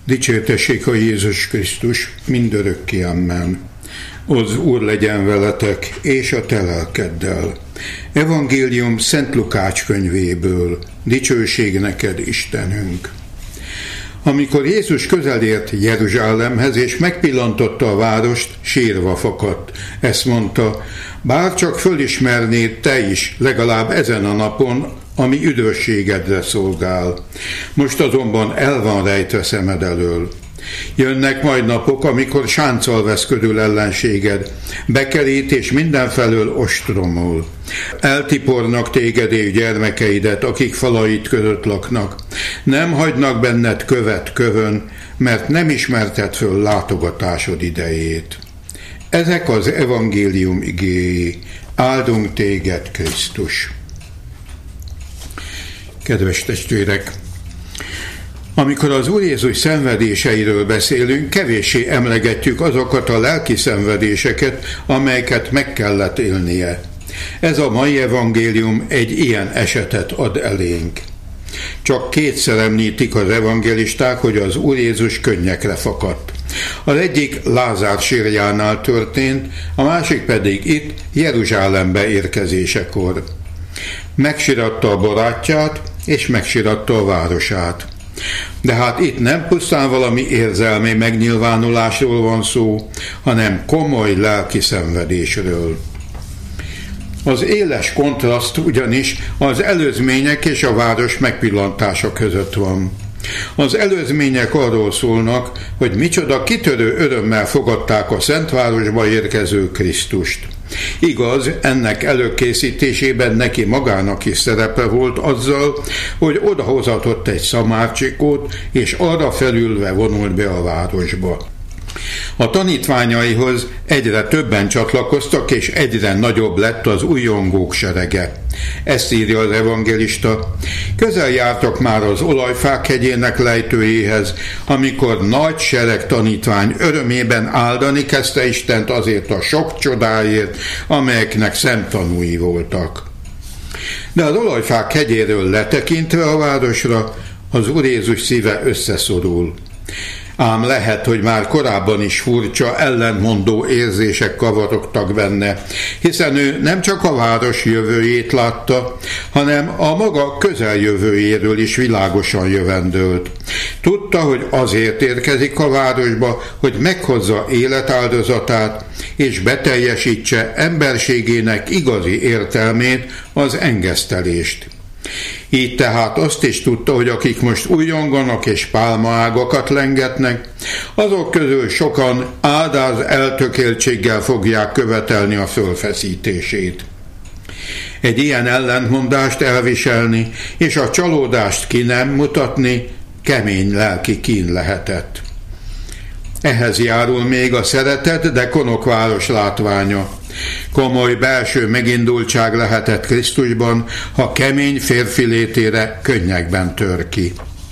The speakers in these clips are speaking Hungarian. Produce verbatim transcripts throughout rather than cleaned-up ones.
Dicsértessék a Jézus Krisztus mindörökké, amen. Az Úr legyen veletek, és a te lelkeddel. Evangélium Szent Lukács könyvéből. Dicsőség neked, Istenünk! Amikor Jézus közelért Jeruzsálemhez, és megpillantotta a várost, sírva fakadt. Ezt mondta: bár csak fölismernéd te is, legalább ezen a napon, ami üdvösségedre szolgál. Most azonban el van rejtve szemed elől. Jönnek majd napok, amikor sánccal vesz körül ellenséged, bekerít és mindenfelől ostromol. Eltipornak téged és gyermekeidet, akik falait között laknak. Nem hagynak benned követ kövön, mert nem ismerted föl látogatásod idejét. Ezek az evangélium igéi. Áldunk téged, Krisztus! Kedves testvérek! Amikor az Úr Jézus szenvedéseiről beszélünk, kevéssé emlegetjük azokat a lelki szenvedéseket, amelyeket meg kellett élnie. Ez a mai evangélium egy ilyen esetet ad elénk. Csak kétszer említik az evangélisták, hogy az Úr Jézus könnyekre fakadt. Az egyik Lázár sírjánál történt, a másik pedig itt, Jeruzsálembe érkezésekor. Megsiratta a barátját, és megsiratta a városát. De hát itt nem pusztán valami érzelmi megnyilvánulásról van szó, hanem komoly lelki szenvedésről. Az éles kontraszt ugyanis az előzmények és a város megpillantása között van. Az előzmények arról szólnak, hogy micsoda kitörő örömmel fogadták a Szentvárosba érkező Krisztust. Igaz, ennek előkészítésében neki magának is szerepe volt azzal, hogy odahozatott egy szamárcsikót, és arra felülve vonult be a városba. A tanítványaihoz egyre többen csatlakoztak, és egyre nagyobb lett az újongók serege. Ezt írja az evangélista. Közel jártak már az Olajfák hegyének lejtőjéhez, amikor nagy sereg tanítvány örömében áldani kezdte Istent azért a sok csodáért, amelyeknek szemtanúi voltak. De az Olajfák hegyéről letekintve a városra, az Úr Jézus szíve összeszorul. Ám lehet, hogy már korábban is furcsa, ellentmondó érzések kavarogtak benne, hiszen ő nem csak a város jövőjét látta, hanem a maga közeljövőjéről is világosan jövendőlt. Tudta, hogy azért érkezik a városba, hogy meghozza életáldozatát, és beteljesítse emberségének igazi értelmét, az engesztelést. Így tehát azt is tudta, hogy akik most újonganak és pálmaágakat lengetnek, azok közül sokan áldás eltökéltséggel fogják követelni a fölfeszítését. Egy ilyen ellentmondást elviselni és a csalódást ki nem mutatni kemény lelki kín lehetett. Ehhez járul még a szeretet, de konokváros látványa. Komoly belső megindultság lehetett Krisztusban, ha kemény férfi létére könnyekben tör ki.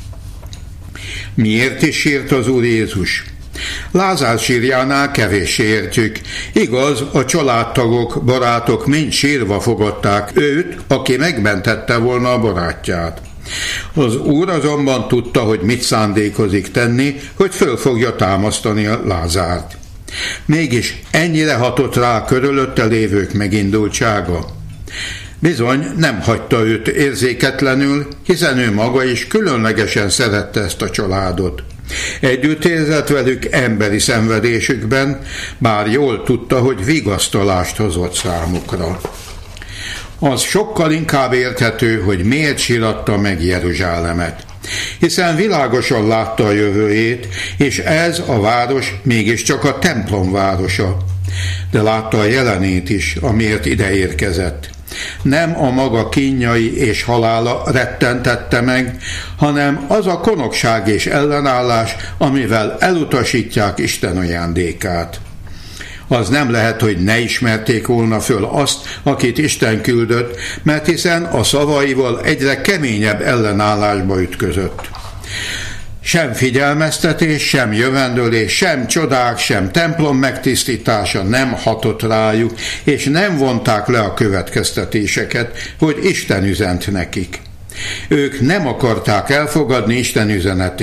Miért is sírt az Úr Jézus? Lázár sírjánál kevéssé értjük. Igaz, a családtagok, barátok mind sírva fogadták őt, aki megmentette volna a barátját. Az Úr azonban tudta, hogy mit szándékozik tenni, hogy föl fogja támasztani a Lázárt. Mégis ennyire hatott rá a körülötte lévők megindultsága. Bizony nem hagyta őt érzéketlenül, hiszen ő maga is különlegesen szerette ezt a családot. Együtt érzett velük emberi szenvedésükben, bár jól tudta, hogy vigasztalást hozott számukra. Az sokkal inkább érthető, hogy miért síratta meg Jeruzsálemet. Hiszen világosan látta a jövőjét, és ez a város mégiscsak a templom városa. De látta a jelenét is, amiért ide érkezett. Nem a maga kínjai és halála rettentette meg, hanem az a konokság és ellenállás, amivel elutasítják Isten ajándékát. Az nem lehet, hogy ne ismerték volna föl azt, akit Isten küldött, mert hiszen a szavaival egyre keményebb ellenállásba ütközött. Sem figyelmeztetés, sem jövendőlés, sem csodák, sem templom megtisztítása nem hatott rájuk, és nem vonták le a következtetéseket, hogy Isten üzent nekik. Ők nem akarták elfogadni Isten üzenetét.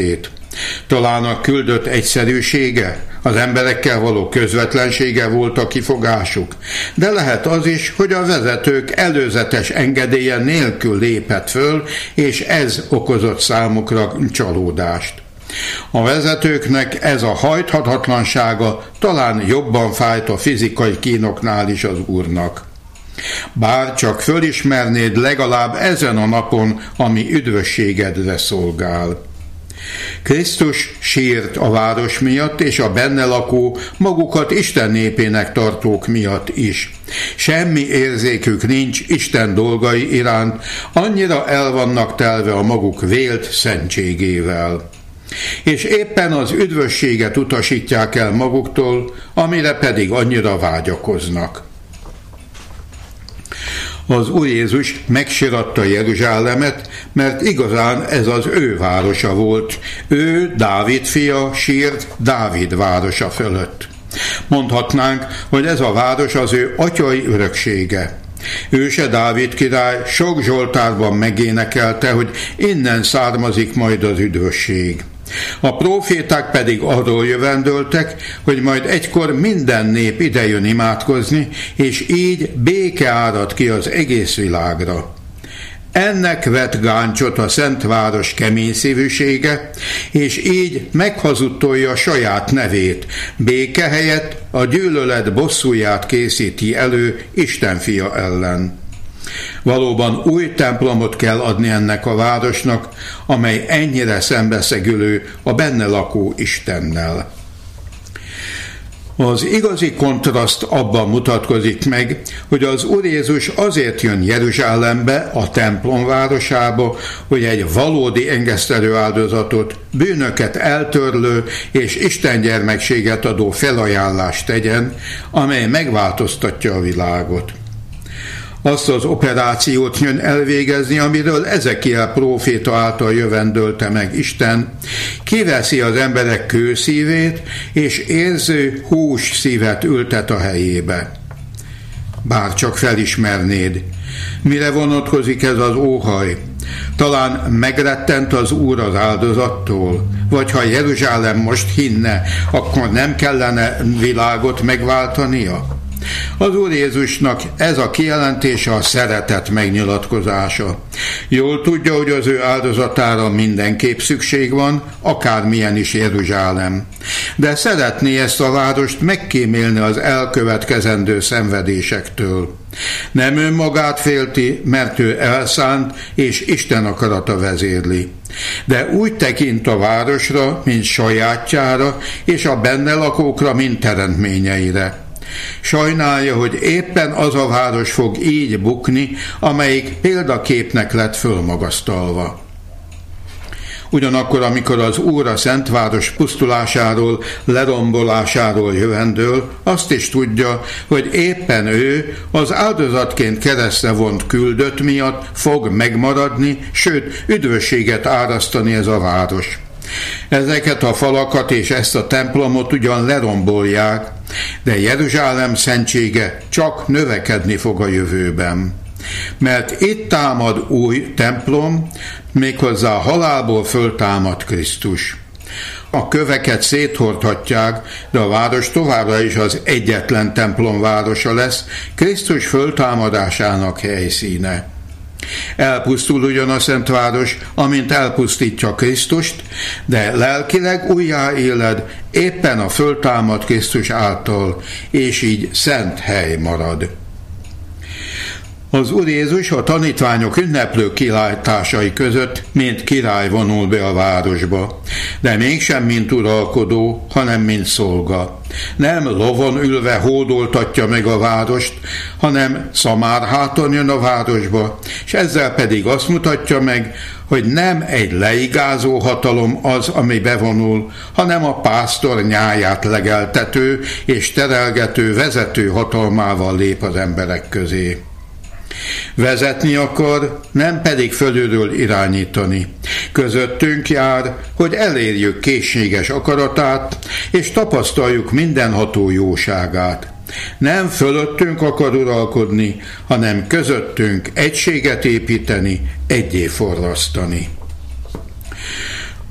Talán a küldött egyszerűsége, az emberekkel való közvetlensége volt a kifogásuk, de lehet az is, hogy a vezetők előzetes engedélye nélkül lépett föl, és ez okozott számukra csalódást. A vezetőknek ez a hajthatatlansága talán jobban fájt a fizikai kínoknál is az Úrnak. Bár csak fölismernéd legalább ezen a napon, ami üdvösségedre szolgál. Krisztus sírt a város miatt, és a benne lakó, magukat Isten népének tartók miatt is. Semmi érzékük nincs Isten dolgai iránt, annyira el vannak telve a maguk vélt szentségével. És éppen az üdvösséget utasítják el maguktól, amire pedig annyira vágyakoznak. Az Úr Jézus megsiratta Jeruzsálemet, mert igazán ez az ő városa volt. Ő, Dávid fia, sírt Dávid városa fölött. Mondhatnánk, hogy ez a város az ő atyai öröksége. Őse Dávid király sok zsoltárban megénekelte, hogy innen származik majd az üdvösség. A próféták pedig arról jövendöltek, hogy majd egykor minden nép idejön imádkozni, és így béke árad ki az egész világra. Ennek vett gáncsot a Szentváros kemény szívűsége, és így meghazudtolja saját nevét, béke helyett a gyűlölet bosszúját készíti elő Isten fia ellen. Valóban új templomot kell adni ennek a városnak, amely ennyire szembeszegülő a benne lakó Istennel. Az igazi kontraszt abban mutatkozik meg, hogy az Úr Jézus azért jön Jeruzsálembe, a templom városába, hogy egy valódi engesztelő áldozatot, bűnöket eltörlő és istengyermekséget adó felajánlást tegyen, amely megváltoztatja a világot. Azt az operációt jön elvégezni, amiről Ezekiel próféta által jövendölte meg Isten, kiveszi az emberek kőszívét, és érző hús szívet ültet a helyébe. Bár csak felismernéd, mire vonatkozik ez az óhaj? Talán megrettent az Úr az áldozattól, vagy ha Jeruzsálem most hinne, akkor nem kellene világot megváltania? Az Úr Jézusnak ez a kijelentése a szeretet megnyilatkozása. Jól tudja, hogy az ő áldozatára mindenképp szükség van, akármilyen is Jeruzsálem. De szeretné ezt a várost megkímélni az elkövetkezendő szenvedésektől. Nem önmagát félti, mert ő elszánt, és Isten akarata vezérli. De úgy tekint a városra, mint sajátjára, és a benne lakókra, mint teremtményeire. Sajnálja, hogy éppen az a város fog így bukni, amelyik példaképnek lett fölmagasztalva. Ugyanakkor, amikor az Úr a Szentváros pusztulásáról, lerombolásáról jövendől, azt is tudja, hogy éppen ő az áldozatként keresztre vont küldött miatt fog megmaradni, sőt, üdvösséget árasztani ez a város. Ezeket a falakat és ezt a templomot ugyan lerombolják, de Jeruzsálem szentsége csak növekedni fog a jövőben. Mert itt támad új templom, méghozzá a halálból föltámad Krisztus. A köveket széthordhatják, de a város továbbra is az egyetlen templom városa lesz, Krisztus föltámadásának helyszíne. Elpusztul ugyan a Szentváros, amint elpusztítja Krisztust, de lelkileg újjáéled éppen a föltámad Krisztus által, és így szent hely marad. Az Úr Jézus a tanítványok ünneplő kilátásai között mint király vonul be a városba, de mégsem mint uralkodó, hanem mint szolga. Nem lovon ülve hódoltatja meg a várost, hanem szamárháton jön a városba, és ezzel pedig azt mutatja meg, hogy nem egy leigázó hatalom az, ami bevonul, hanem a pásztor nyáját legeltető és terelgető vezető hatalmával lép az emberek közé. Vezetni akar, nem pedig fölülről irányítani. Közöttünk jár, hogy elérjük készséges akaratát, és tapasztaljuk mindenható jóságát. Nem fölöttünk akar uralkodni, hanem közöttünk egységet építeni, egyé forrasztani.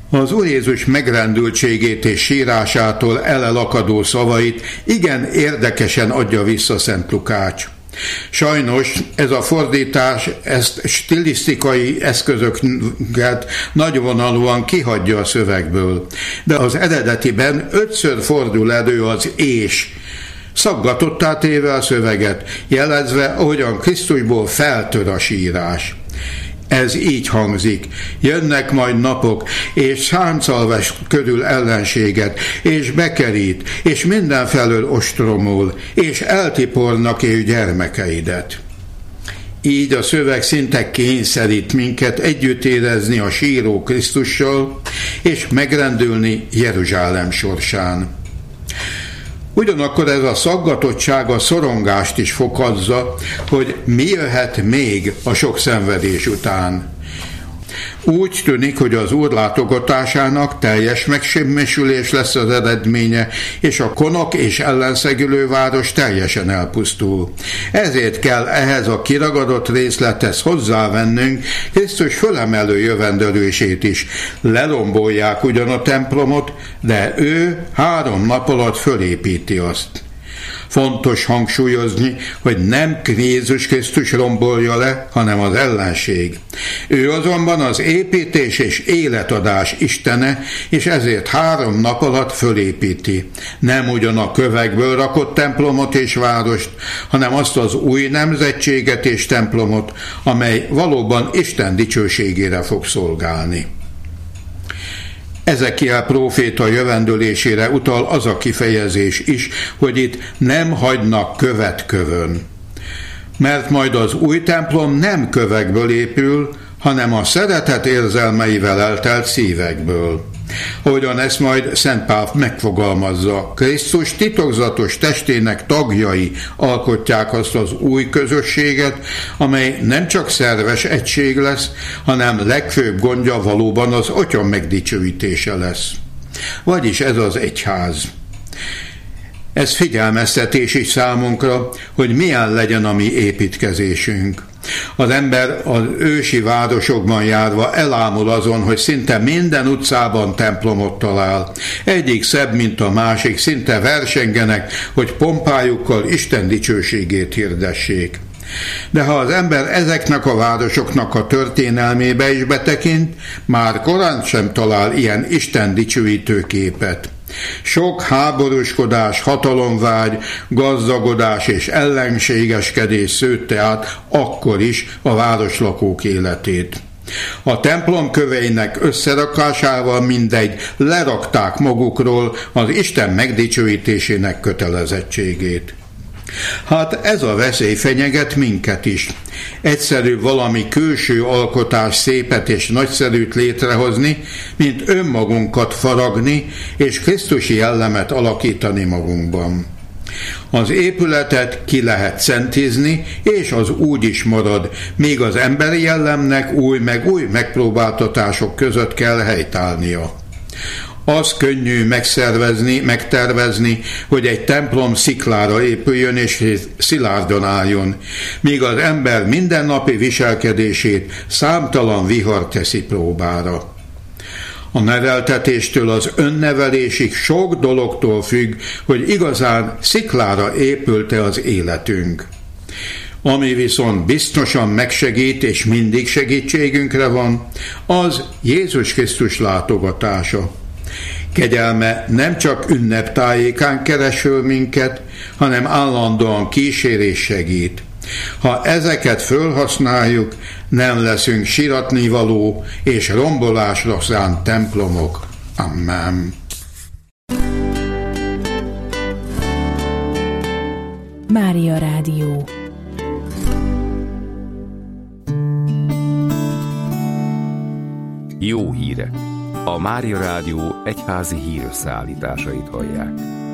Az Úr Jézus megrendültségét és sírásától elelakadó szavait igen érdekesen adja vissza Szent Lukács. Sajnos ez a fordítás ezt stilisztikai eszközöket nagyvonalúan kihagyja a szövegből, de az eredetiben ötször fordul elő az és, szaggatottá téve a szöveget, jelezve, ahogyan Krisztusból feltör a sírás. Ez így hangzik: jönnek majd napok, és sánccal vesz körül ellenséget, és bekerít, és mindenfelől ostromol, és eltipornak és gyermekeidet. Így a szöveg szinte kényszerít minket együtt érezni a síró Krisztussal, és megrendülni Jeruzsálem sorsán. Ugyanakkor ez a szaggatottság a szorongást is fokozza, hogy mi jöhet még a sok szenvedés után. Úgy tűnik, hogy az Úr látogatásának teljes megsemmisülés lesz az eredménye, és a konok és ellenszegülő város teljesen elpusztul. Ezért kell ehhez a kiragadott részlethez hozzávennünk Krisztus fölemelő jövendőlését is. Lerombolják ugyan a templomot, de ő három nap alatt fölépíti azt. Fontos hangsúlyozni, hogy nem Jézus Krisztus rombolja le, hanem az ellenség. Ő azonban az építés és életadás istene, és ezért három nap alatt fölépíti. Nem ugyan a kövekből rakott templomot és várost, hanem azt az új nemzetséget és templomot, amely valóban Isten dicsőségére fog szolgálni. Ezekiel próféta jövendőlésére utal az a kifejezés is, hogy itt nem hagynak követ kövön. Mert majd az új templom nem kövekből épül, hanem a szeretet érzelmeivel eltelt szívekből. Ahogyan ezt majd Szent Pál megfogalmazza, Krisztus titokzatos testének tagjai alkotják azt az új közösséget, amely nem csak szerves egység lesz, hanem legfőbb gondja valóban az Atya megdicsőítése lesz. Vagyis ez az egyház. Ez figyelmeztetés is számunkra, hogy milyen legyen a mi építkezésünk. Az ember az ősi városokban járva elámul azon, hogy szinte minden utcában templomot talál. Egyik szebb, mint a másik, szinte versengenek, hogy pompájukkal Isten dicsőségét hirdessék. De ha az ember ezeknek a városoknak a történelmébe is betekint, már korán sem talál ilyen Isten dicsőítő képet. Sok háborúskodás, hatalomvágy, gazdagodás és ellenségeskedés szőtte át akkor is a városlakók életét. A templom köveinek összerakásával mindegy lerakták magukról az Isten megdicsőítésének kötelezettségét. Hát ez a veszély fenyeget minket is. Egyszerű valami külső alkotás szépet és nagyszerűt létrehozni, mint önmagunkat faragni és krisztusi jellemet alakítani magunkban. Az épületet ki lehet szentizni, és az úgy is marad, míg az emberi jellemnek új meg új megpróbáltatások között kell helytállnia. Az könnyű megszervezni, megtervezni, hogy egy templom sziklára épüljön és szilárdan álljon, míg az ember mindennapi viselkedését számtalan vihar teszi próbára. A neveltetéstől az önnevelésig sok dologtól függ, hogy igazán sziklára épült-e az életünk. Ami viszont biztosan megsegít és mindig segítségünkre van, az Jézus Krisztus látogatása. Kegyelme nem csak ünneptájékán keresül minket, hanem állandóan kísér és segít. Ha ezeket fölhasználjuk, nem leszünk siratnivaló és rombolásra szánt templomok. Amen. Mária Rádió. Jó hírek! A Mária Rádió egyházi hírösszeállításait hallják.